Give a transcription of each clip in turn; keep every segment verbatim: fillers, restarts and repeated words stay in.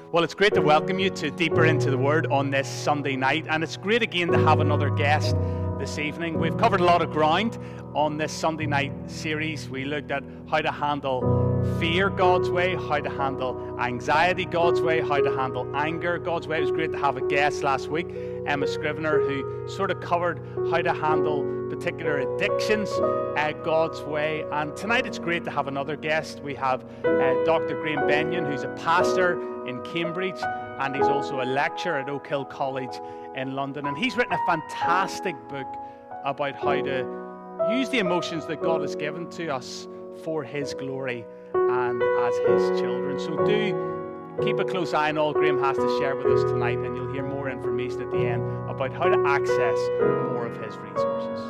Well, it's great to welcome you to Deeper Into the Word on this Sunday night, and it's great again to have another guest this evening. We've covered a lot of ground on this Sunday night series. We looked at how to handle fear God's way, how to handle anxiety God's way, how to handle anger God's way. It was great to have a guest last week, Emma Scrivener, who sort of covered how to handle particular addictions uh, God's way. And tonight it's great to have another guest. We have uh, Doctor Graham Benyon, who's a pastor in Cambridge, and he's also a lecturer at Oak Hill College in London. And he's written a fantastic book about how to use the emotions that God has given to us for His glory and as His children. So do keep a close eye on all Graham has to share with us tonight, and you'll hear more information at the end about how to access more of his resources.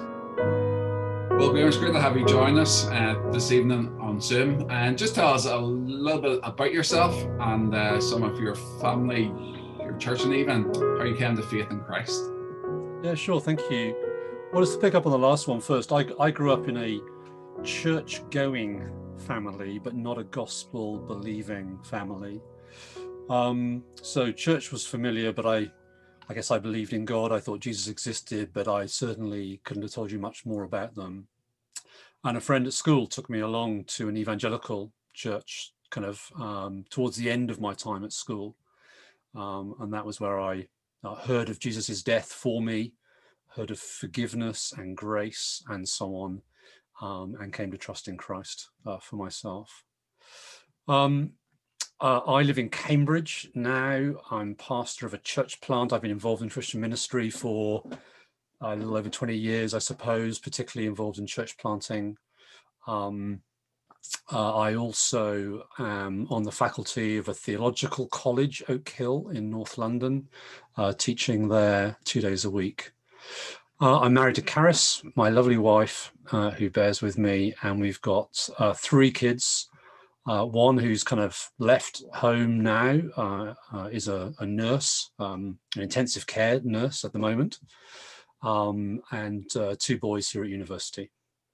Well, Graham, it's great to have you join us uh, this evening on Zoom, and just tell us a little bit about yourself and uh, some of your family, your church, and even how you came to faith in Christ. Yeah, sure. Thank you. Well, just to pick up on the last one first, I, I grew up in a church-going family, but not a gospel-believing family. Um, so church was familiar, but I, I guess I believed in God. I thought Jesus existed, but I certainly couldn't have told you much more about them. And a friend at school took me along to an evangelical church kind of um, towards the end of my time at school. Um, and that was where I uh, heard of Jesus's death for me, heard of forgiveness and grace and so on, um, and came to trust in Christ uh, for myself. Um, uh, I live in Cambridge now. I'm pastor of a church plant. I've been involved in Christian ministry for a little over twenty years, I suppose, particularly involved in church planting. Um, uh, I also am on the faculty of a theological college, Oak Hill in North London, uh, teaching there two days a week. Uh, I'm married to Caris, my lovely wife, uh, who bears with me, and we've got uh, three kids. Uh, one who's kind of left home now uh, uh, is a, a nurse, um, an intensive care nurse at the moment. Um, and uh, two boys here at university.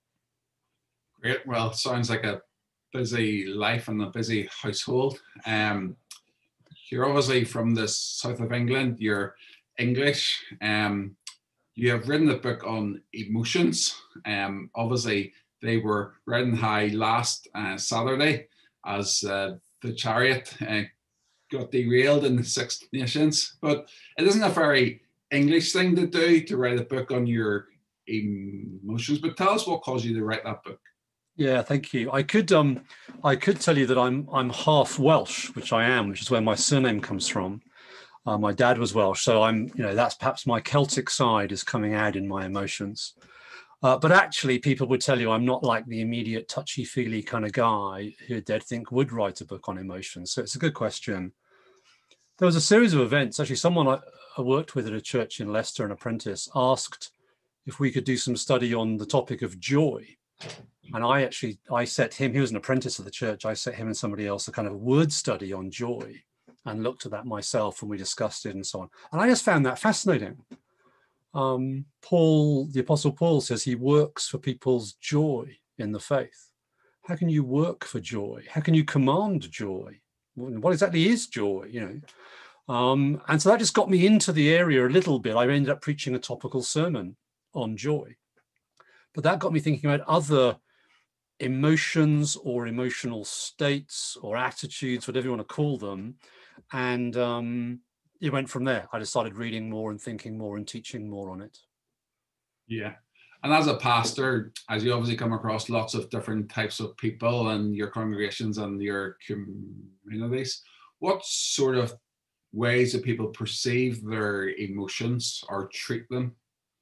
Great. Well, sounds like a busy life and a busy household. Um, you're obviously from the south of England. You're English. Um, you have written a book on emotions. Um, obviously, they were riding high last uh, Saturday as uh, the chariot uh, got derailed in the Six Nations. But it isn't a very English thing to do, to write a book on your emotions. But tell us what caused you to write that book. Yeah, thank you. I could um, I could tell you that I'm I'm half Welsh, which I am, which is where my surname comes from. Uh, my dad was Welsh, so I'm, you know, that's perhaps my Celtic side is coming out in my emotions. Uh, but actually, people would tell you I'm not like the immediate touchy-feely kind of guy who they'd think would write a book on emotions. So it's a good question. There was a series of events. Actually, someone I, I worked with at a church in Leicester, an apprentice, asked if we could do some study on the topic of joy. And I actually, I set him, he was an apprentice at the church, I set him and somebody else a kind of word study on joy and looked at that myself and we discussed it and so on. And I just found that fascinating. Um, Paul, the Apostle Paul says he works for people's joy in the faith. How can you work for joy? How can you command joy? What exactly is joy, you know? Um, and so that just got me into the area a little bit. I ended up preaching a topical sermon on joy. But that got me thinking about other emotions or emotional states or attitudes, whatever you want to call them. And um, it went from there. I just started reading more and thinking more and teaching more on it. Yeah. And as a pastor, as you obviously come across lots of different types of people and your congregations and your communities, what sort of ways do people perceive their emotions or treat them?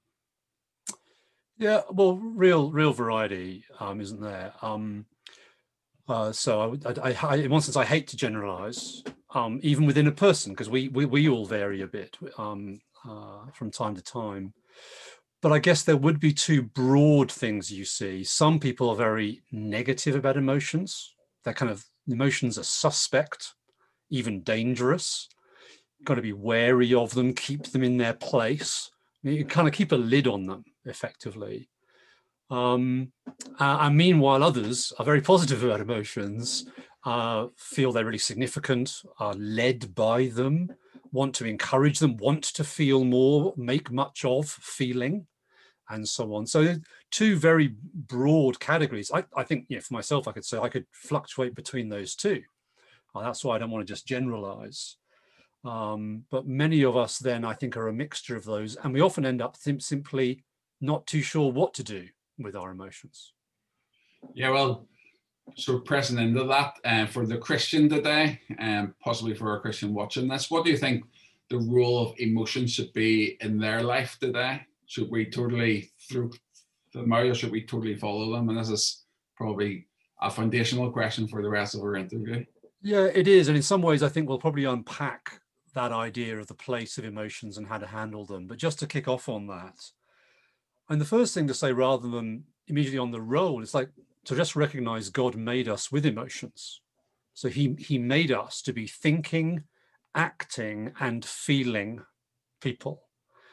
Yeah, well, real, real variety, um, isn't there? Um, uh, so I, I, I, in one sense, I hate to generalize, um, even within a person, because we, we we all vary a bit um, uh, from time to time. But I guess there would be two broad things you see. Some people are very negative about emotions. They're kind of, emotions are suspect, even dangerous. You've got to be wary of them, keep them in their place. You kind of keep a lid on them effectively. Um, uh, and meanwhile, others are very positive about emotions, uh, feel they're really significant, are led by them, want to encourage them, want to feel more, make much of feeling, and so on. So two very broad categories. I, I think, you know, for myself, I could say I could fluctuate between those two. Uh, that's why I don't want to just generalize. Um, but many of us then, I think, are a mixture of those. And we often end up sim simply not too sure what to do with our emotions. Yeah, well, so pressing into that, uh, for the Christian today, and um, possibly for a Christian watching this, what do you think the role of emotion should be in their life today? Should we totally throw them out, or should we totally follow them? And this is probably a foundational question for the rest of our interview. Yeah, it is. And in some ways, I think we'll probably unpack that idea of the place of emotions and how to handle them. But just to kick off on that, and the first thing to say, rather than immediately on the role, it's like to just recognize God made us with emotions. So he, he made us to be thinking, acting, and feeling people.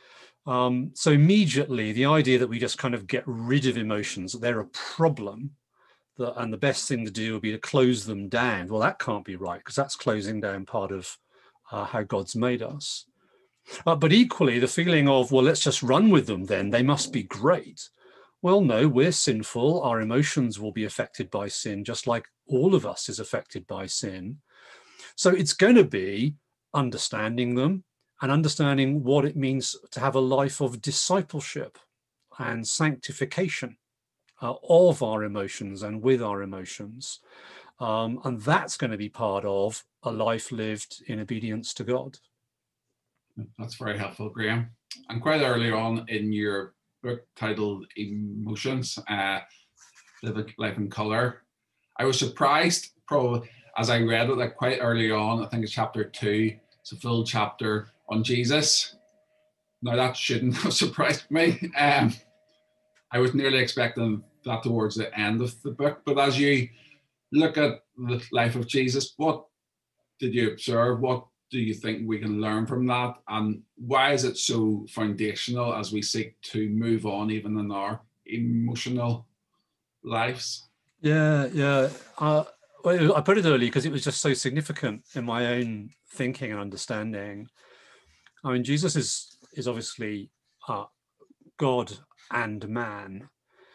Um, so immediately, the idea that we just kind of get rid of emotions, that they're a problem, that, and the best thing to do would be to close them down. Well, that can't be right, because that's closing down part of uh, how God's made us. Uh, but equally, the feeling of, well, let's just run with them then, they must be great. Well, no, we're sinful. Our emotions will be affected by sin, just like all of us is affected by sin. So it's going to be understanding them and understanding what it means to have a life of discipleship and sanctification uh, of our emotions and with our emotions. Um, and that's going to be part of a life lived in obedience to God. That's very helpful, Graham. And quite early on in your book titled Emotions, uh, Live Life in Color, I was surprised, probably, as I read it, like quite early on, I think it's chapter two, it's a full chapter on Jesus. Now that shouldn't have surprised me. Um, I was nearly expecting that towards the end of the book, but as you look at the life of Jesus, what did you observe? What do you think we can learn from that? And why is it so foundational as we seek to move on even in our emotional lives? Yeah, yeah. Uh, well, I put it early because it was just so significant in my own thinking and understanding. I mean, Jesus is is obviously uh, God and man,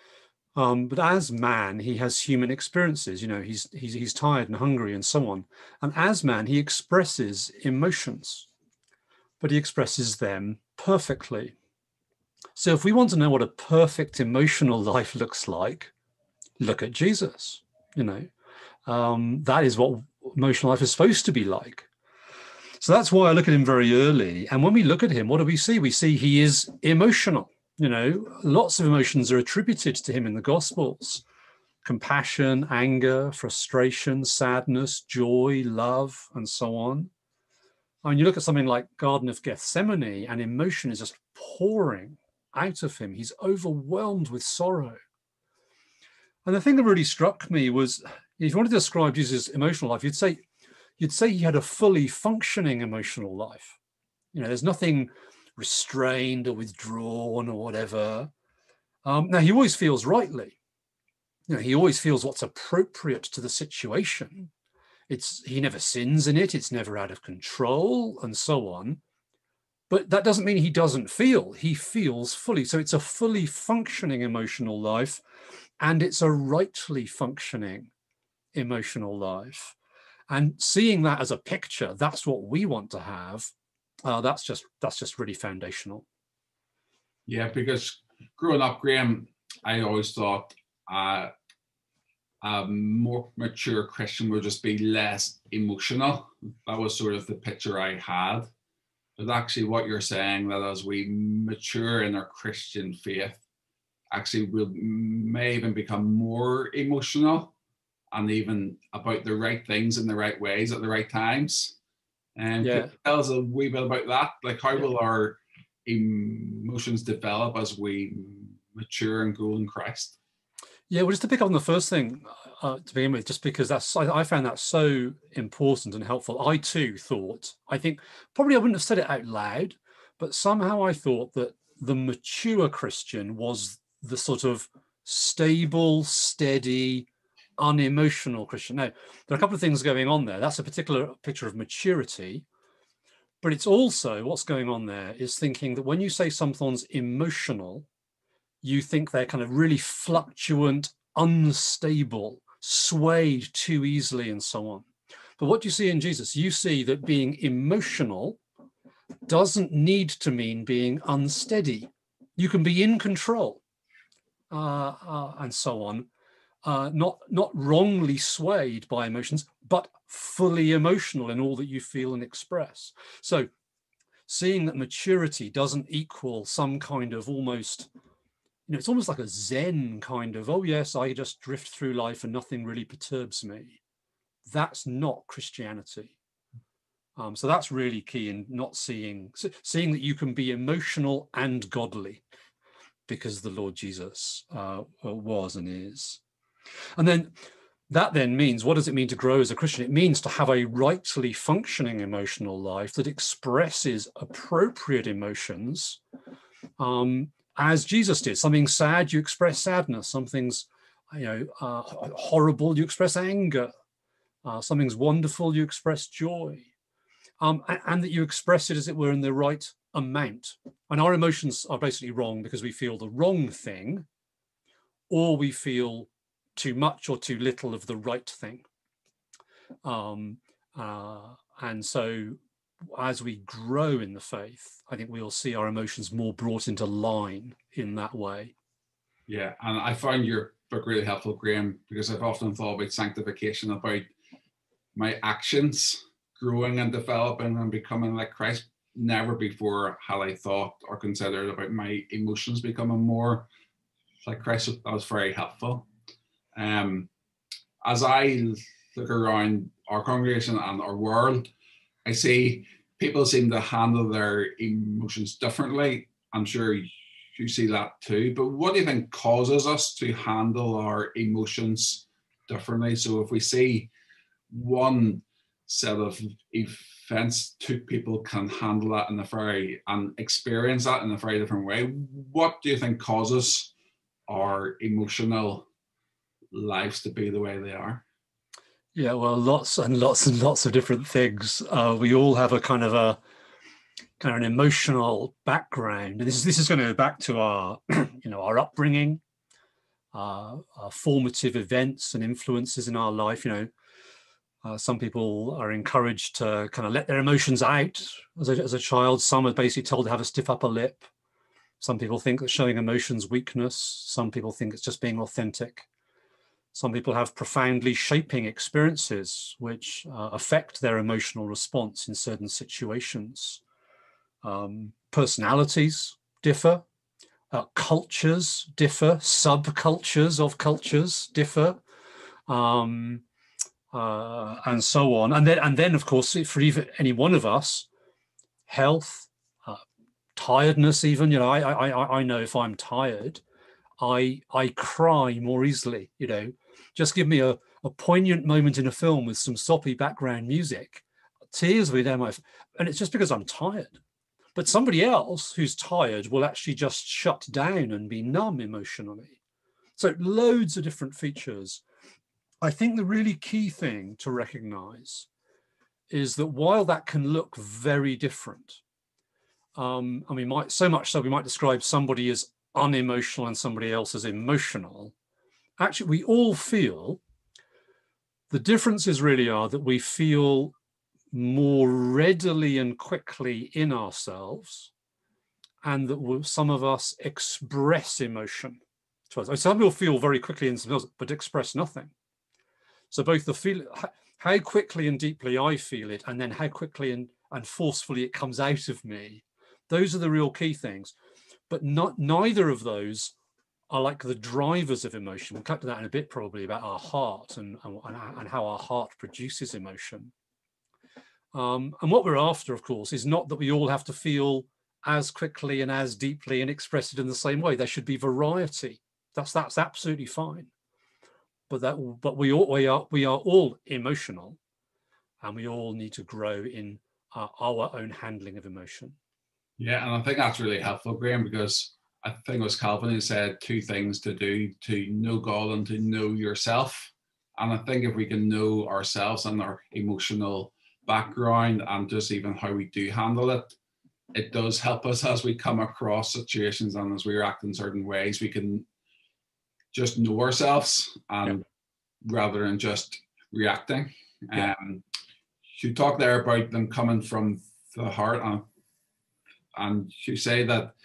um, but as man, he has human experiences. You know, he's he's he's tired and hungry and so on. And as man, he expresses emotions, but he expresses them perfectly. So, if we want to know what a perfect emotional life looks like, look at Jesus. You know. Um, that is what emotional life is supposed to be like. So that's why I look at him very early. And when we look at him, what do we see? We see he is emotional. You know, lots of emotions are attributed to him in the Gospels: compassion, anger, frustration, sadness, joy, love, and so on. I mean, you look at something like Garden of Gethsemane, and emotion is just pouring out of him. He's overwhelmed with sorrow. And the thing that really struck me was, if you wanted to describe Jesus' emotional life, you'd say you'd say he had a fully functioning emotional life. You know, there's nothing restrained or withdrawn or whatever. Um, now, he always feels rightly. You know, he always feels what's appropriate to the situation. It's he never sins in it. It's never out of control, and so on. But that doesn't mean he doesn't feel. He feels fully. So it's a fully functioning emotional life, and it's a rightly functioning emotional life. And seeing that as a picture, that's what we want to have. Uh, that's just that's just really foundational. Yeah, because growing up, Graham, I always thought uh, a more mature Christian would just be less emotional. That was sort of the picture I had. But actually what you're saying, that as we mature in our Christian faith, actually we may even become more emotional and even about the right things in the right ways at the right times. And yeah. Could you tell us a wee bit about that? Like, how yeah. will our emotions develop as we mature and grow in Christ? Yeah, well, just to pick up on the first thing uh, to begin with, just because that's I, I found that so important and helpful. I too thought, I think probably I wouldn't have said it out loud, but somehow I thought that the mature Christian was the sort of stable, steady, unemotional Christian. Now, there are a couple of things going on there. That's a particular picture of maturity, but it's also what's going on there is thinking that when you say someone's emotional, you think they're kind of really fluctuant, unstable, swayed too easily, and so on. But what you see in Jesus, you see that being emotional doesn't need to mean being unsteady. You can be in control uh, uh, and so on, uh, not, not wrongly swayed by emotions, but fully emotional in all that you feel and express. So seeing that maturity doesn't equal some kind of almost, you know, it's almost like a Zen kind of, oh yes, I just drift through life and nothing really perturbs me. That's not Christianity. Um, so that's really key in not seeing, seeing that you can be emotional and godly, because the Lord Jesus uh, was and is. And then that then means, what does it mean to grow as a Christian? It means to have a rightly functioning emotional life that expresses appropriate emotions, um, as Jesus did. Something sad, you express sadness. Something's, you know, uh, horrible, you express anger. Uh, something's wonderful, you express joy. Um, and, and that you express it, as it were, in the right amount. And our emotions are basically wrong because we feel the wrong thing, or we feel too much or too little of the right thing. Um, uh, and so as we grow in the faith, I think we'll see our emotions more brought into line in that way. Yeah, and I found your book really helpful, Graham, because I've often thought about sanctification, about my actions growing and developing and becoming like Christ. Never before had I thought or considered about my emotions becoming more like Christ. That was very helpful. Um, as I look around our congregation and our world, I see people seem to handle their emotions differently. I'm sure you see that too. But what do you think causes us to handle our emotions differently? So if we see one set of events, two people can handle that in a very and experience that in a very different way. What do you think causes our emotional lives to be the way they are? Yeah, well, lots and lots and lots of different things. Uh, we all have a kind of a kind of an emotional background, and this is this is going to go back to our, you know, our upbringing, uh, our formative events and influences in our life. You know, uh, some people are encouraged to kind of let their emotions out as a, as a child. Some are basically told to have a stiff upper lip. Some people think that showing emotions weakness. Some people think it's just being authentic. Some people have profoundly shaping experiences which uh, affect their emotional response in certain situations. Um, personalities differ, uh, cultures differ, subcultures of cultures differ, um, uh, and so on. And then, and then, of course, for even any one of us, health, uh, tiredness, even. You know, I, I, I know if I'm tired, I, I cry more easily. You know, just give me a, a poignant moment in a film with some soppy background music, tears will be down my, and it's just because I'm tired. But somebody else who's tired will actually just shut down and be numb emotionally. So loads of different features. I think the really key thing to recognize is that while that can look very different, um, and we might, so much so we might describe somebody as unemotional and somebody else as emotional, actually we all feel, the differences really are that we feel more readily and quickly in ourselves, and that some of us express emotion to us. Some people feel very quickly in themselves, but express nothing. So both the feel, how quickly and deeply I feel it, and then how quickly and, and forcefully it comes out of me, those are the real key things. But not neither of those are like the drivers of emotion. We'll come to that in a bit, probably, about our heart and, and, and how our heart produces emotion. Um, and what we're after, of course, is not that we all have to feel as quickly and as deeply and express it in the same way. There should be variety. That's that's absolutely fine. But that but we all we are we are all emotional, and we all need to grow in uh, our own handling of emotion. Yeah, and I think that's really helpful, Graham, because I think it was Calvin who said two things to do: to know God and to know yourself. And I think if we can know ourselves and our emotional background and just even how we do handle it, it does help us as we come across situations and as we react in certain ways. We can just know ourselves, and yeah. rather than just reacting. Yeah. Um, you talk there about them coming from the heart, and, and you say that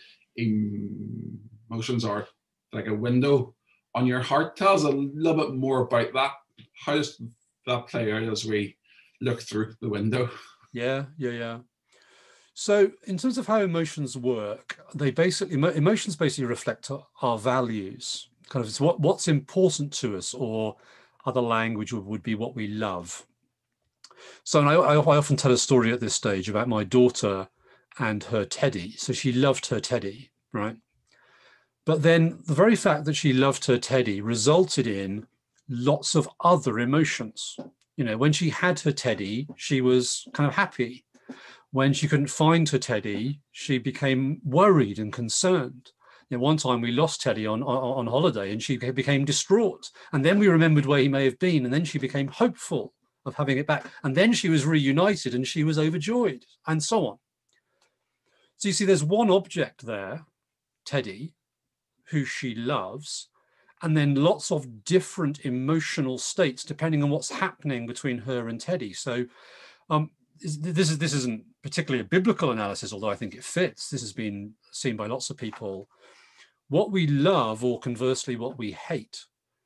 emotions are like a window on your heart. Tell us a little bit more about that. How does that play out as we look through the window? Yeah, yeah, yeah. So in terms of how emotions work, they basically, emotions basically reflect our values. Kind of it's what, what's important to us, or other language would be what we love. So and I, I often tell a story at this stage about my daughter and her teddy. So she loved her teddy, right? But then the very fact that she loved her teddy resulted in lots of other emotions. You know, when she had her teddy, she was kind of happy. When she couldn't find her teddy, she became worried and concerned. You know, one time we lost Teddy on, on, on holiday, and she became distraught. And then we remembered where he may have been, and then she became hopeful of having it back. And then she was reunited and she was overjoyed, and so on. So you see, there's one object there, Teddy, who she loves, and then lots of different emotional states depending on what's happening between her and Teddy. So um, this is this isn't particularly a biblical analysis, although I think it fits. This has been seen by lots of people. What we love, or conversely what we hate,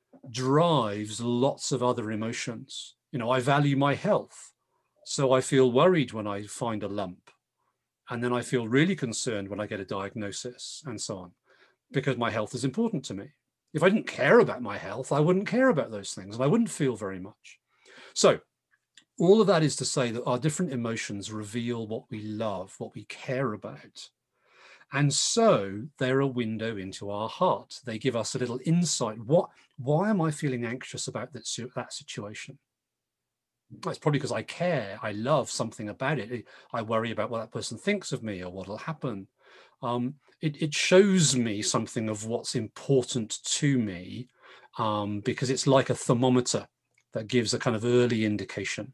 drives lots of other emotions. You know, I value my health, so I feel worried when I find a lump, and then I feel really concerned when I get a diagnosis, and so on, because my health is important to me. If I didn't care about my health, I wouldn't care about those things, and I wouldn't feel very much. So all of that is to say that our different emotions reveal what we love, what we care about. And so they're a window into our heart. They give us a little insight. What, why am I feeling anxious about that, that situation? It's probably because I care, I love something about it. I worry about what that person thinks of me or what will happen. Um, it, it shows me something of what's important to me, um, because it's like a thermometer that gives a kind of early indication.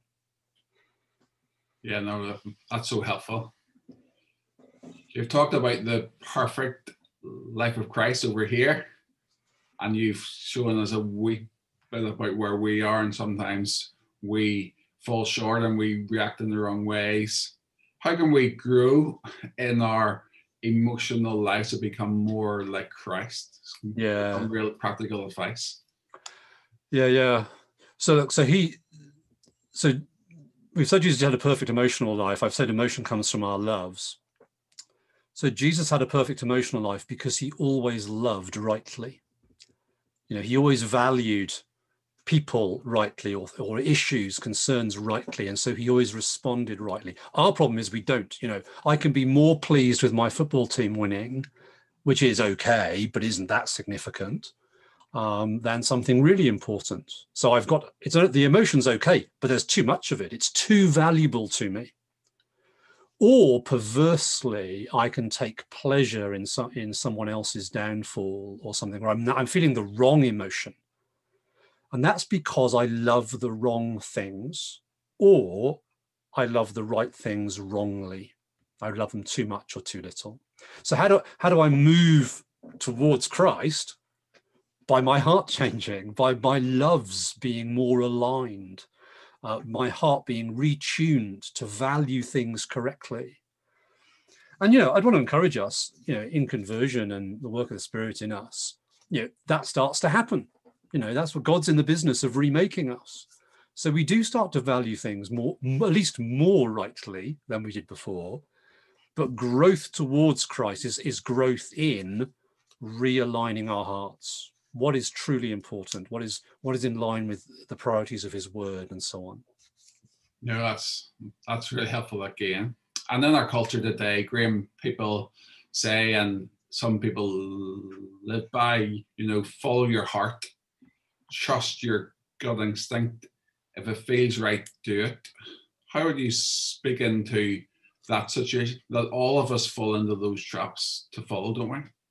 Yeah, no, that's so helpful. You've talked about the perfect life of Christ over here, and you've shown us a wee bit about where we are, and sometimes we fall short and we react in the wrong ways. How can we grow in our emotional lives to become more like Christ? Yeah. Some real practical advice. Yeah, yeah. So look, so he, so we've said Jesus had a perfect emotional life. I've said emotion comes from our loves. So Jesus had a perfect emotional life because he always loved rightly. You know, he always valued people rightly, or, or issues, concerns rightly, and so he always responded rightly. Our problem is we don't. You know, I can be more pleased with my football team winning, which is okay, but isn't that significant, um, than something really important. So I've got, it's the emotion's okay, but there's too much of it. It's too valuable to me. Or perversely, I can take pleasure in some, in someone else's downfall or something, where I'm not, I'm feeling the wrong emotion. And that's because I love the wrong things, or I love the right things wrongly. I love them too much or too little. So how do, how do I move towards Christ? By my heart changing, by my loves being more aligned, uh, my heart being retuned to value things correctly. And, you know, I'd want to encourage us, you know, in conversion and the work of the Spirit in us, you know, that starts to happen. You know, that's what God's in the business of remaking us. So we do start to value things more, at least more rightly than we did before. But growth towards Christ is, is growth in realigning our hearts. What is truly important? What is what is in line with the priorities of his word, and so on. No, that's that's really helpful again. And in our culture today, Graham, people say, and some people live by, you know, follow your heart, trust your gut instinct. If it feels right, do it. How would you speak into that situation? That all of us fall into those traps to follow, don't we?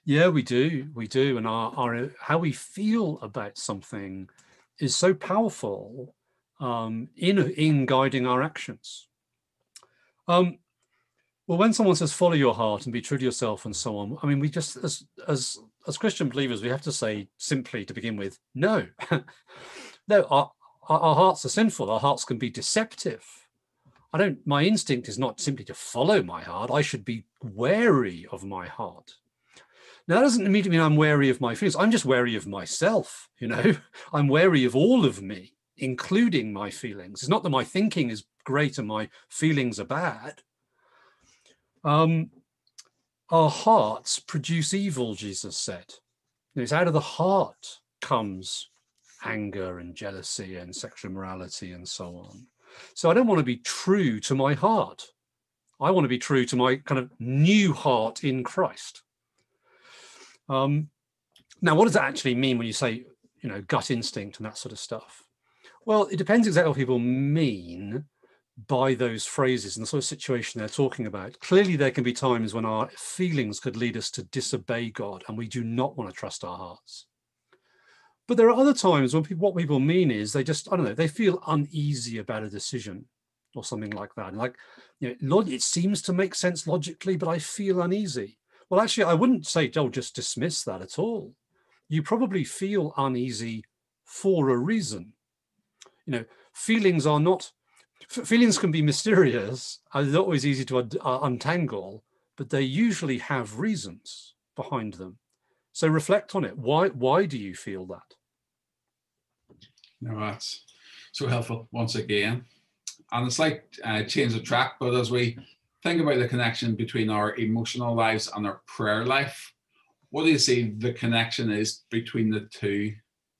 Yeah, we do. We do. And our, our how we feel about something is so powerful um, in, in guiding our actions. Um, well, when someone says follow your heart and be true to yourself and so on, I mean, we just, as as as Christian believers, we have to say simply to begin with, no. No, our, our, our hearts are sinful. Our hearts can be deceptive. I don't, my instinct is not simply to follow my heart. I should be wary of my heart. Now, that doesn't immediately mean I'm wary of my feelings. I'm just wary of myself, you know. I'm wary of all of me, including my feelings. It's not that my thinking is great and my feelings are bad. Um, our hearts produce evil, Jesus said. It's out of the heart comes anger and jealousy and sexual immorality and so on. So I don't want to be true to my heart. I want to be true to my kind of new heart in Christ. Um, now, what does that actually mean when you say, you know, gut instinct and that sort of stuff? Well, it depends exactly what people mean by those phrases and the sort of situation they're talking about. Clearly, there can be times when our feelings could lead us to disobey God, and we do not want to trust our hearts. But there are other times when people, what people mean is they just, I don't know, they feel uneasy about a decision or something like that. Like, you know, it seems to make sense logically, but I feel uneasy. Well, actually, I wouldn't say, oh, just dismiss that at all. You probably feel uneasy for a reason. You know, feelings are not, feelings can be mysterious. They're not always easy to uh, untangle, but they usually have reasons behind them. So reflect on it. Why, why do you feel that? No, that's so helpful once again. And it's like uh, change of track, but as we think about the connection between our emotional lives and our prayer life, what do you see the connection is between the two?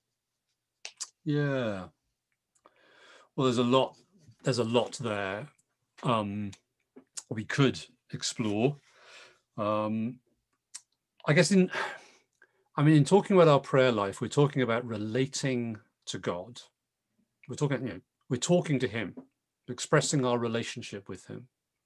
Yeah. Well, there's a lot, there's a lot there um, we could explore. Um, I guess in, I mean, in talking about our prayer life, we're talking about relating to God. We're talking, you know, we're talking to him, expressing our relationship with him.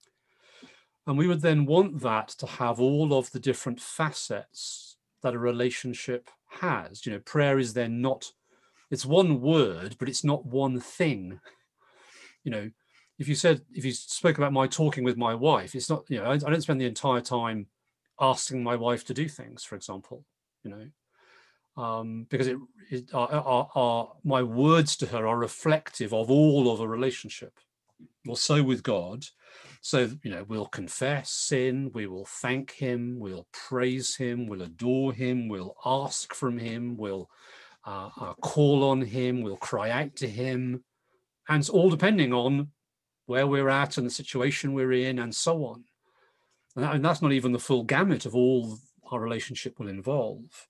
And we would then want that to have all of the different facets that a relationship has. You know, prayer is then not, it's one word, but it's not one thing. You know, if you said, if you spoke about my talking with my wife, it's not, you know, I, I don't spend the entire time asking my wife to do things, for example, you know, um, because it, it are, are, are, my words to her are reflective of all of a relationship. Well, so with God. So, you know, we'll confess sin, we will thank him, we'll praise him, we'll adore him, we'll ask from him, we'll uh, uh, call on him, we'll cry out to him. And it's all depending on where we're at and the situation we're in and so on. And, that, and that's not even the full gamut of all our relationship will involve.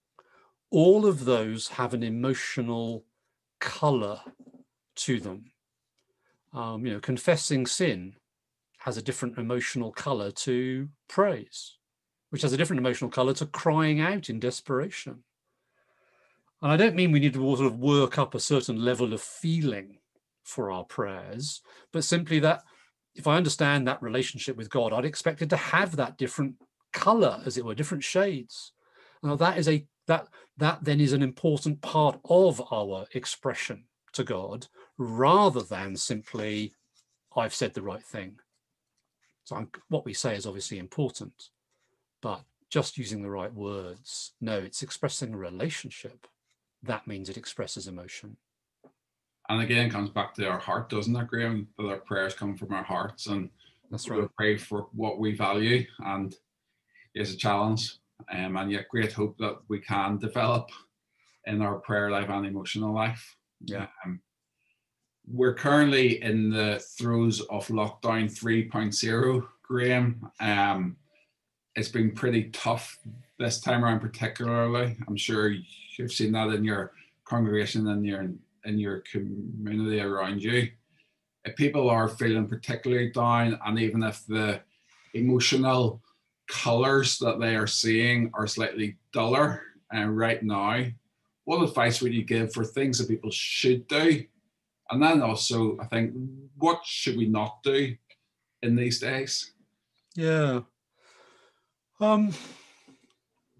All of those have an emotional color to them. Um, you know, confessing sin has a different emotional color to praise, which has a different emotional color to crying out in desperation. And I don't mean we need to sort of work up a certain level of feeling for our prayers, but simply that if I understand that relationship with God, I'd expect it to have that different color, as it were, different shades. Now that is a that that then is an important part of our expression to God, rather than simply I've said the right thing. So I'm, what we say is obviously important, but just using the right words, no, it's expressing a relationship. That means it expresses emotion. And again, it comes back to our heart, doesn't it, Graham? That our prayers come from our hearts, and that's right. We pray for what we value, and it's a challenge, um, and yet great hope that we can develop in our prayer life and emotional life. Yeah. Um, we're currently in the throes of lockdown three point oh, Graham. Um, it's been pretty tough this time around, particularly. I'm sure you've seen that in your congregation and your in your community around you. If people are feeling particularly down, and even if the emotional colors that they are seeing are slightly duller uh, right now, what advice would you give for things that people should do? And then also, I think, what should we not do in these days? Yeah. Um,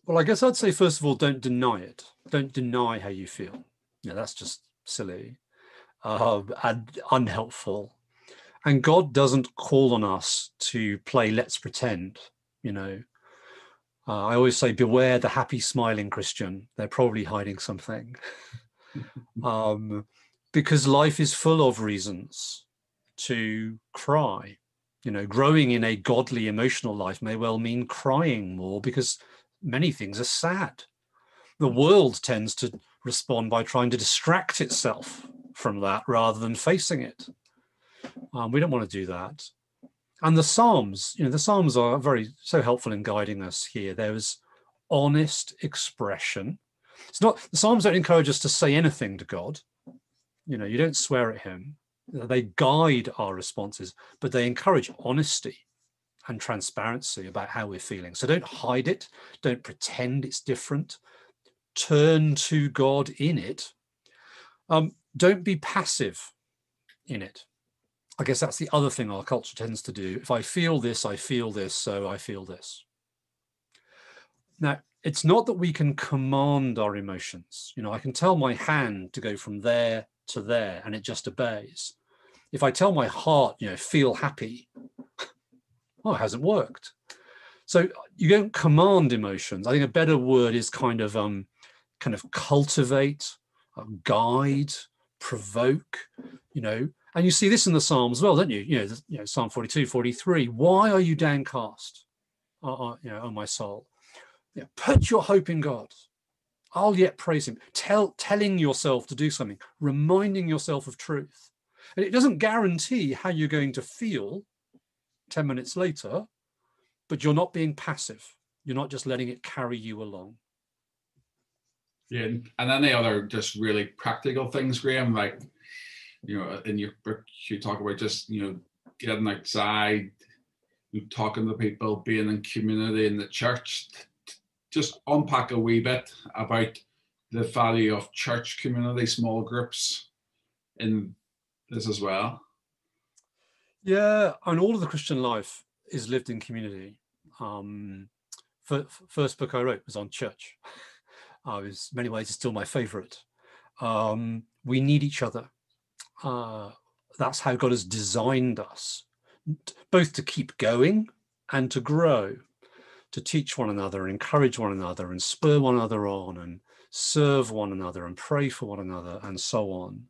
Well, I guess I'd say, first of all, don't deny it. Don't deny how you feel. Yeah, that's just silly uh, and unhelpful. And God doesn't call on us to play let's pretend, you know. Uh, I always say, beware the happy, smiling Christian. They're probably hiding something. um, because life is full of reasons to cry. You know, growing in a godly, emotional life may well mean crying more, because many things are sad. The world tends to respond by trying to distract itself from that rather than facing it. Um, we don't want to do that. And the Psalms, you know, the Psalms are very so helpful in guiding us here. There is honest expression. It's not, the Psalms don't encourage us to say anything to God. You know, you don't swear at him. They guide our responses, but they encourage honesty and transparency about how we're feeling. So don't hide it. Don't pretend it's different. Turn to God in it. Um, don't be passive in it. I guess that's the other thing our culture tends to do. If I feel this, I feel this, so I feel this. Now, it's not that we can command our emotions. You know, I can tell my hand to go from there to there and it just obeys. If I tell my heart, you know, feel happy, oh, it hasn't worked. So you don't command emotions. I think a better word is kind of um, kind of cultivate, uh, guide, provoke, you know. And you see this in the Psalms as well, don't you? You know, you know, Psalm forty-two, forty-three. Why are you downcast, uh, uh, you know, oh my soul? You know, put your hope in God. I'll yet praise him. Tell, telling yourself to do something, reminding yourself of truth. And it doesn't guarantee how you're going to feel ten minutes later, but you're not being passive. You're not just letting it carry you along. Yeah, and any other just really practical things, Graham, like, you know, in your book, you talk about just, you know, getting outside, you know, talking to people, being in community in the church. Just unpack a wee bit about the value of church community, small groups in this as well. Yeah, and all of the Christian life is lived in community. Um, for, first book I wrote was on church. Uh, it was, in many ways, it's still my favorite. Um, we need each other. Uh, that's how God has designed us, both to keep going and to grow, to teach one another, encourage one another, and spur one another on, and serve one another, and pray for one another, and so on.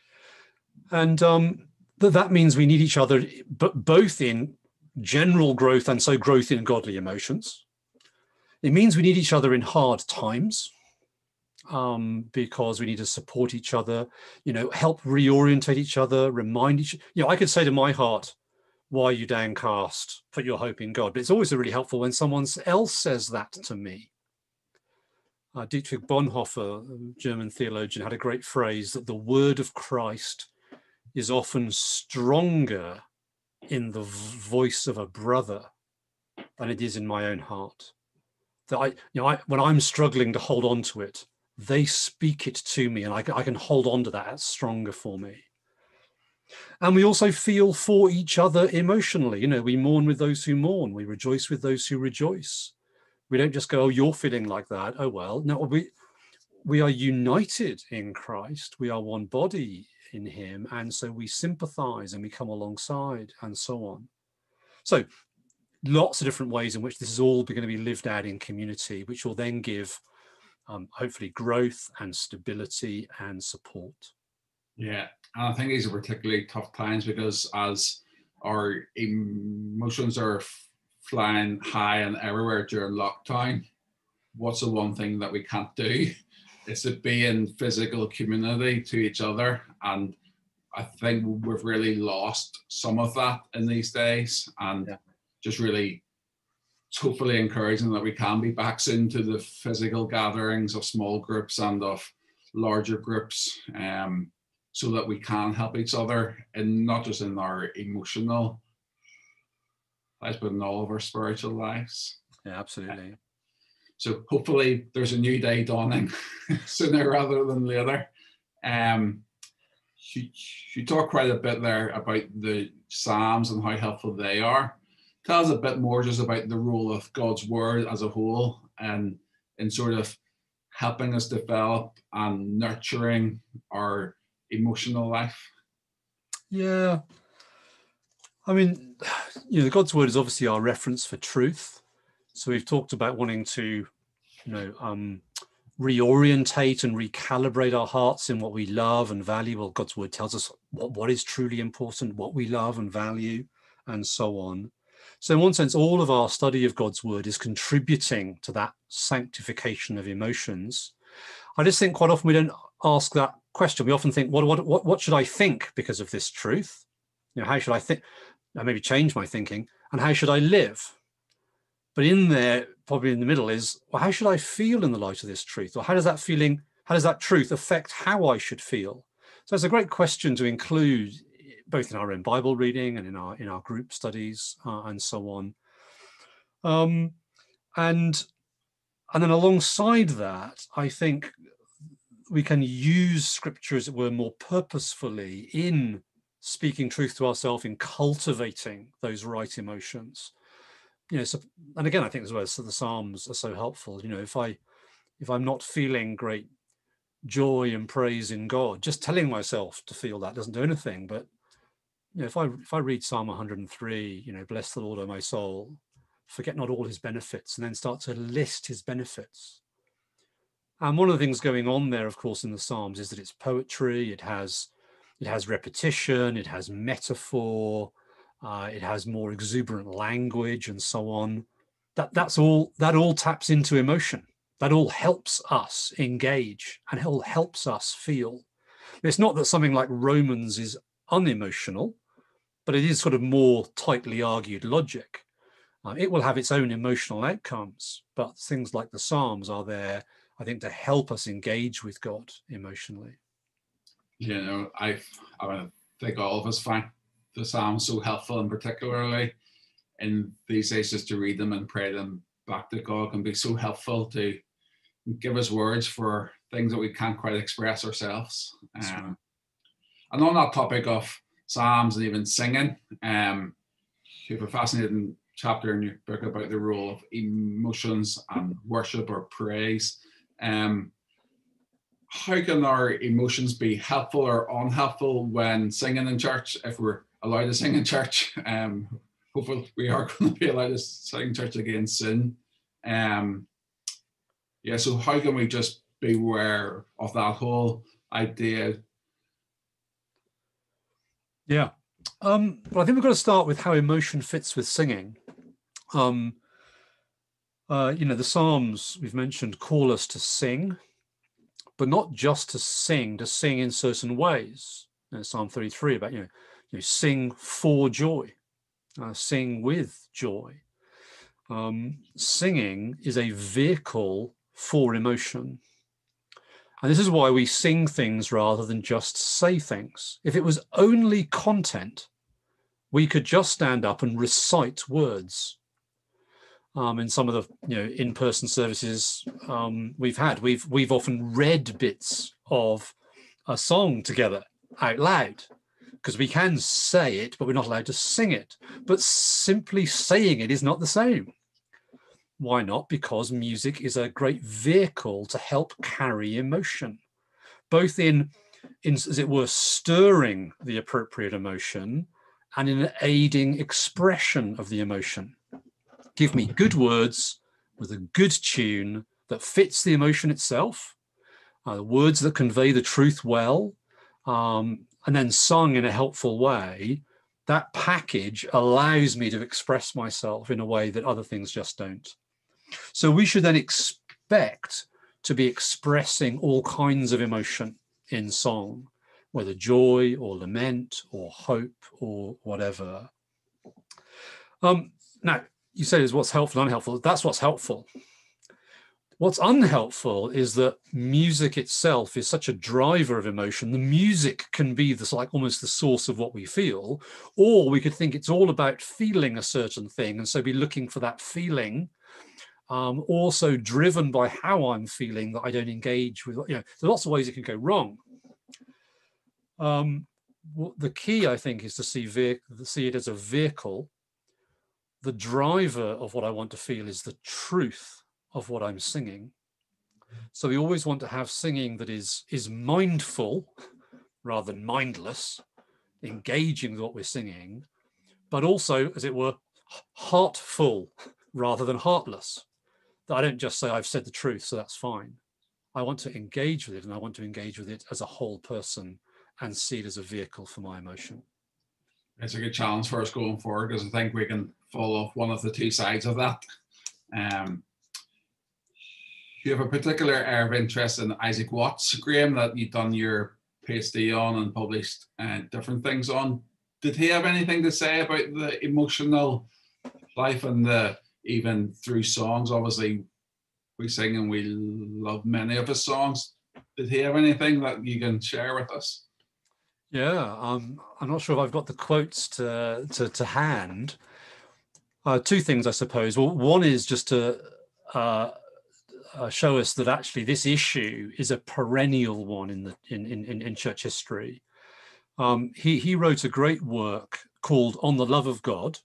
And um, th- that means we need each other, but both in general growth and so growth in godly emotions. It means we need each other in hard times. Um, because we need to support each other, you know, help reorientate each other, remind each, you know, I could say to my heart, why are you downcast? Put your hope in God. But it's always really helpful when someone else says that to me. Uh, Dietrich Bonhoeffer, a German theologian, had a great phrase that the word of Christ is often stronger in the voice of a brother than it is in my own heart. That I, you know, I, when I'm struggling to hold on to it, they speak it to me and I, I can hold on to that. It's stronger for me. And we also feel for each other emotionally. You know, we mourn with those who mourn. We rejoice with those who rejoice. We don't just go, oh, you're feeling like that. Oh, well, no, we, we are united in Christ. We are one body in him. And so we sympathize and we come alongside and so on. So lots of different ways in which this is all going to be lived out in community, which will then give Um, hopefully growth and stability and support. Yeah, and I think these are particularly tough times because as our emotions are flying high and everywhere during lockdown, what's the one thing that we can't do? It's to be in physical community to each other. And I think we've really lost some of that in these days, and yeah. just really hopefully encouraging that we can be back soon to the physical gatherings of small groups and of larger groups, um, so that we can help each other, and not just in our emotional lives, but in all of our spiritual lives. Yeah, absolutely. Uh, so hopefully there's a new day dawning sooner rather than later. Um, you, you talk quite a bit there about the Psalms and how helpful they are. Tell us a bit more just about the role of God's word as a whole and in sort of helping us develop and nurturing our emotional life? Yeah. I mean, you know, God's word is obviously our reference for truth. So we've talked about wanting to, you know, um, reorientate and recalibrate our hearts in what we love and value. Well, God's word tells us what, what is truly important, what we love and value, and so on. So in one sense, all of our study of God's word is contributing to that sanctification of emotions. I just think quite often we don't ask that question. We often think, what, what, what, what should I think because of this truth? You know, how should I think? I maybe change my thinking, and how should I live? But in there, probably in the middle is, well, how should I feel in the light of this truth? Or how does that feeling, how does that truth affect how I should feel? So it's a great question to include both in our own Bible reading and in our in our group studies uh, and so on. Um, and and then alongside that, I think we can use scripture, as it were, more purposefully in speaking truth to ourselves, in cultivating those right emotions. You know, so, and again, I think as well, so the Psalms are so helpful. You know, if I if I'm not feeling great joy and praise in God, just telling myself to feel that doesn't do anything. But you know, if I if I read Psalm one hundred and three, you know, bless the Lord, O my soul, forget not all his benefits, and then start to list his benefits. And one of the things going on there, of course, in the Psalms is that it's poetry. It has it has repetition. It has metaphor. Uh, it has more exuberant language and so on. That that's all. That all taps into emotion. That all helps us engage and it all helps us feel. It's not that something like Romans is unemotional, but it is sort of more tightly argued logic. Uh, it will have its own emotional outcomes, but things like the Psalms are there, I think, to help us engage with God emotionally. You know, I I think all of us find the Psalms so helpful, and particularly in these days, just to read them and pray them back to God can be so helpful to give us words for things that we can't quite express ourselves. Um, and on that topic of Psalms and even singing, um, you have a fascinating chapter in your book about the role of emotions and worship or praise. Um, how can our emotions be helpful or unhelpful when singing in church, if we're allowed to sing in church? Um, hopefully we are going to be allowed to sing in church again soon. Um, yeah, so how can we just be aware of that whole idea? Yeah. Um, well, I think we've got to start with how emotion fits with singing. Um, uh, you know, the Psalms we've mentioned call us to sing, but not just to sing, to sing in certain ways. You know, Psalm thirty-three about, you know, you know, sing for joy, uh, sing with joy. Um, singing is a vehicle for emotion. And this is why we sing things rather than just say things. If it was only content, we could just stand up and recite words. Um, in some of the you know in-person services um, we've had, we've we've often read bits of a song together out loud, because we can say it, but we're not allowed to sing it. But simply saying it is not the same. Why not? Because music is a great vehicle to help carry emotion, both in, in as it were, stirring the appropriate emotion and in aiding expression of the emotion. Give me good words with a good tune that fits the emotion itself, uh, words that convey the truth well, um, and then sung in a helpful way. That package allows me to express myself in a way that other things just don't. So we should then expect to be expressing all kinds of emotion in song, whether joy or lament or hope or whatever. Um, now, you say is what's helpful and unhelpful. That's what's helpful. What's unhelpful is that music itself is such a driver of emotion. The music can be this, like almost the source of what we feel, or we could think it's all about feeling a certain thing and so be looking for that feeling. Um, also driven by how I'm feeling, that I don't engage with, you know, there's lots of ways it can go wrong. Um, the key, I think, is to see, ve- see it as a vehicle. The driver of what I want to feel is the truth of what I'm singing. So we always want to have singing that is, is mindful rather than mindless, engaging with what we're singing, but also, as it were, heartful rather than heartless. That I don't just say I've said the truth, so that's fine. I want to engage with it, and I want to engage with it as a whole person and see it as a vehicle for my emotion. It's a good challenge for us going forward, because I think we can fall off one of the two sides of that. Um, you have a particular area of interest in Isaac Watts, Graham, that you've done your PhD on and published uh, different things on. Did he have anything to say about the emotional life and the, even through songs? Obviously, we sing and we love many of his songs. Did he have anything that you can share with us? Yeah, um, I'm not sure if I've got the quotes to to, to hand. Uh, two things, I suppose. Well, one is just to uh, uh, show us that actually this issue is a perennial one in the in in, in church history. Um, he he wrote a great work called On the Love of God,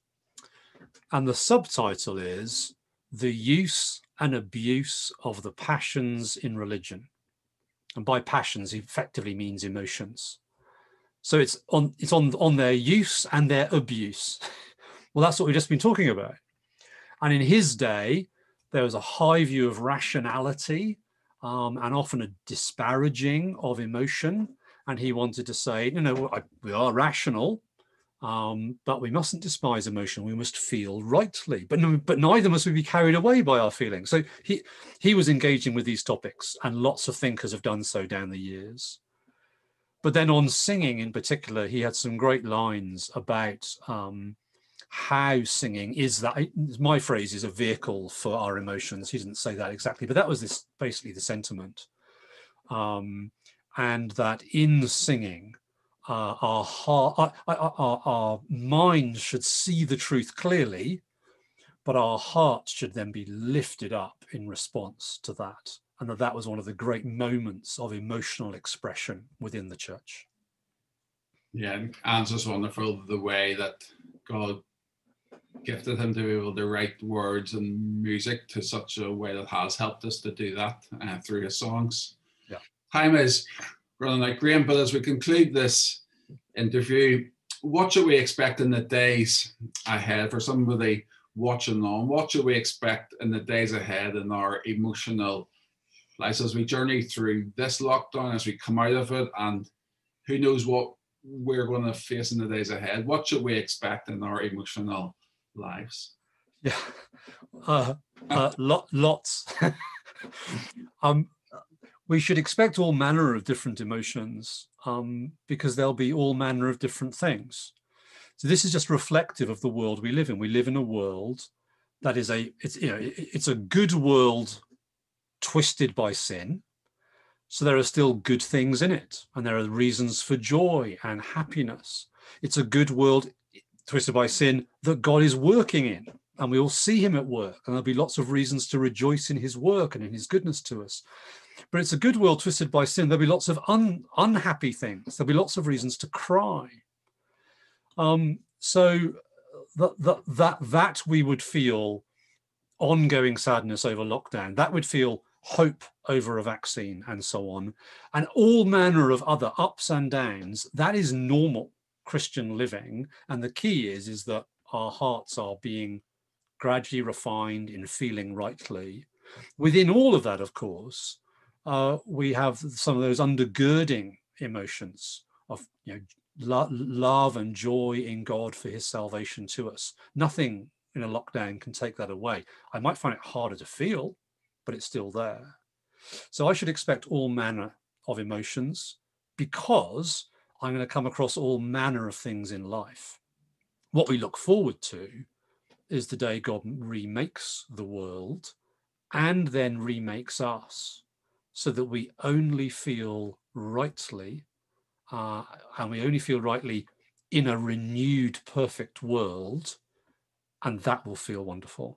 and the subtitle is The Use and Abuse of the Passions in Religion. And by passions, he effectively means emotions. So it's on it's on on their use and their abuse. Well, that's what we've just been talking about. And in his day, there was a high view of rationality um, and often a disparaging of emotion. And he wanted to say, you know, we are rational, um, but we mustn't despise emotion. We must feel rightly, but no, but neither must we be carried away by our feelings. So he he was engaging with these topics, and lots of thinkers have done so down the years. But then on singing in particular, he had some great lines about um, how singing is that, my phrase is a vehicle for our emotions. He didn't say that exactly, but that was this basically the sentiment. Um, and that in singing, uh, our heart, our, our, our mind should see the truth clearly, but our heart should then be lifted up in response to that. And that that was one of the great moments of emotional expression within the church. Yeah, and it's just wonderful the way that God gifted him to be able to write words and music to such a way that has helped us to do that uh, through his songs. Yeah. Time is running out, Graham, but as we conclude this interview, what should we expect in the days ahead for somebody watching on? What should we expect in the days ahead in our emotional lives as we journey through this lockdown, as we come out of it, and who knows what we're going to face in the days ahead? What should we expect in our emotional lives? Yeah, uh, uh, lot, lots. um, we should expect all manner of different emotions um, because there'll be all manner of different things. So this is just reflective of the world we live in. We live in a world that is a, it's, you know, it's a good world twisted by sin. So there are still good things in it, and there are reasons for joy and happiness. It's a good world twisted by sin that God is working in, and we will see him at work, and there'll be lots of reasons to rejoice in his work and in his goodness to us. But it's a good world twisted by sin. There'll be lots of un, unhappy things. There'll be lots of reasons to cry. Um, so that, that, that, that we would feel ongoing sadness over lockdown, that would feel hope over a vaccine and so on, and all manner of other ups and downs. That is normal Christian living, and the key is is that our hearts are being gradually refined in feeling rightly. Within all of that, of course, uh, we have some of those undergirding emotions of, you know, lo love and joy in God for his salvation to us. Nothing in a lockdown can take that away. I might find it harder to feel, but it's still there. So I should expect all manner of emotions because I'm going to come across all manner of things in life. What we look forward to is the day God remakes the world and then remakes us so that we only feel rightly, uh, and we only feel rightly in a renewed, perfect world, and that will feel wonderful.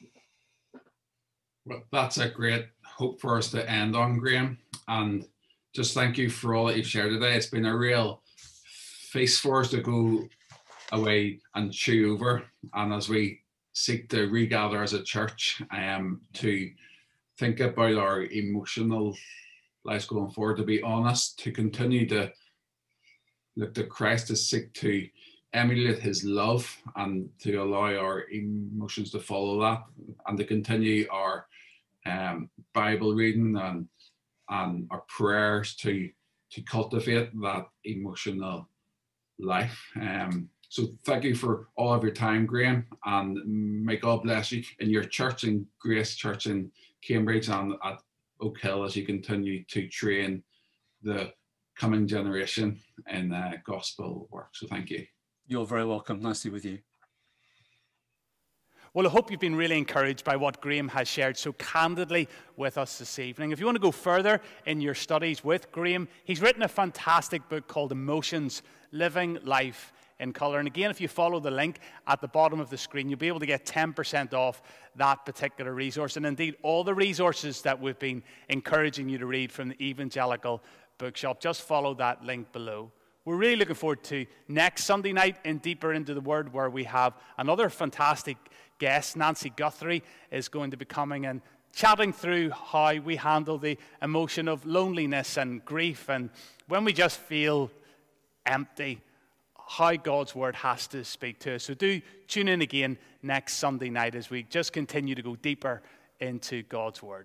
Well, that's a great hope for us to end on, Graham. And just thank you for all that you've shared today. It's been a real feast for us to go away and chew over. And as we seek to regather as a church um, to think about our emotional lives going forward, to be honest, to continue to look to Christ, to seek to emulate his love and to allow our emotions to follow that, and to continue our um, Bible reading and and our prayers to to cultivate that emotional life. Um, so thank you for all of your time, Graham, and may God bless you in your church, in Grace Church in Cambridge and at Oak Hill, as you continue to train the coming generation in uh, gospel work. So thank you. You're very welcome. Nice to be with you. Well, I hope you've been really encouraged by what Graham has shared so candidly with us this evening. If you want to go further in your studies with Graham, he's written a fantastic book called Emotions, Living Life in Colour. And again, if you follow the link at the bottom of the screen, you'll be able to get ten percent off that particular resource. And indeed, all the resources that we've been encouraging you to read from the Evangelical Bookshop, just follow that link below. We're really looking forward to next Sunday night in Deeper Into the Word, where we have another fantastic guest. Nancy Guthrie is going to be coming and chatting through how we handle the emotion of loneliness and grief, and when we just feel empty, how God's Word has to speak to us. So do tune in again next Sunday night as we just continue to go deeper into God's Word.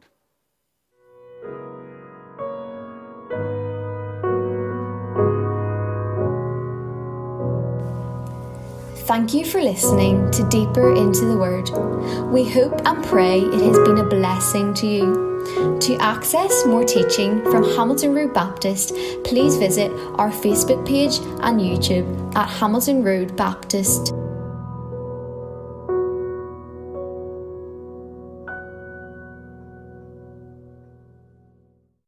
Thank you for listening to Deeper Into the Word. We hope and pray it has been a blessing to you. To access more teaching from Hamilton Road Baptist, please visit our Facebook page and YouTube at Hamilton Road Baptist.